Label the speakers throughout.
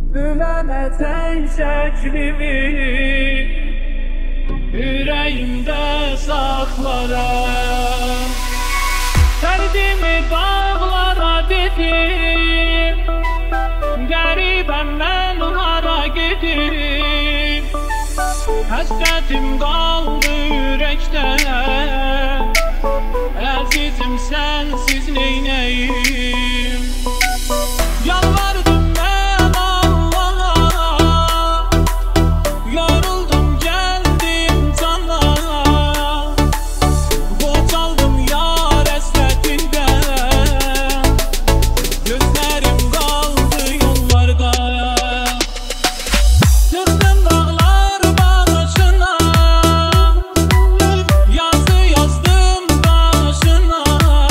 Speaker 1: Bilemezsen şeklimi yüreğimde saklarım. Derdimi dağlara dedim, garibem ben hara gidip. Hasretim kaldı yürekte, azizim sensiz neyneyim. Yalvardım ben Allah'a, yoruldum geldim sana. Boğaldım yar hasretinden, gözlerim kaldı yollarda. Çıktım dağlar başına, yazı yazdım başına.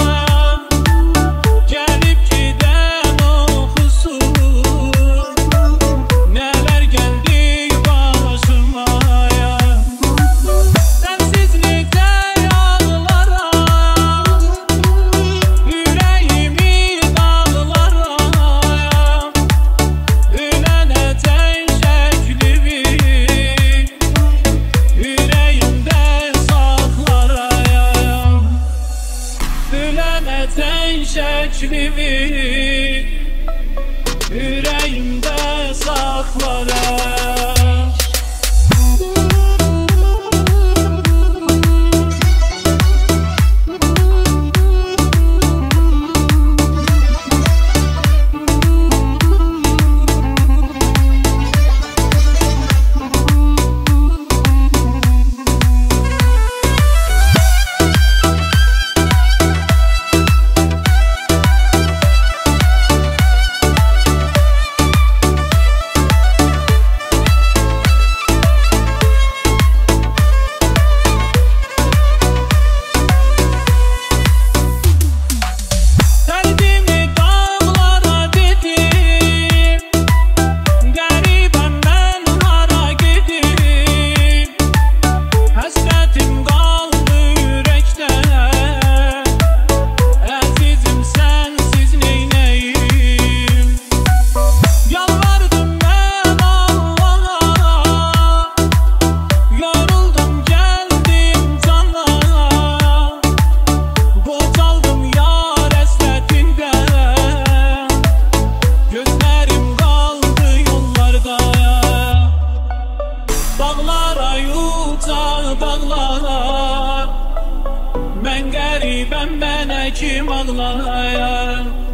Speaker 1: Gelip giden okusun, neler geldi başıma ya. Sensizlikte yağlara, yüreğimi dağlara. Ölene ten şeklimi yüreğimde saklarayım. Ölene ten şeklimi yüreğimde saklarayım. Derdimi dağlara dedim, garibem ben hara gidip. Hasretim kaldı yürekte, azizim sensiz neyneyim. Yalvardım ben Allah'a, yoruldum geldim sana. Boğaldım yar hasretinden, gözlerim kaldı yollarda. Dağlara yutar dağlara, ben garibem ben kim ağlayam.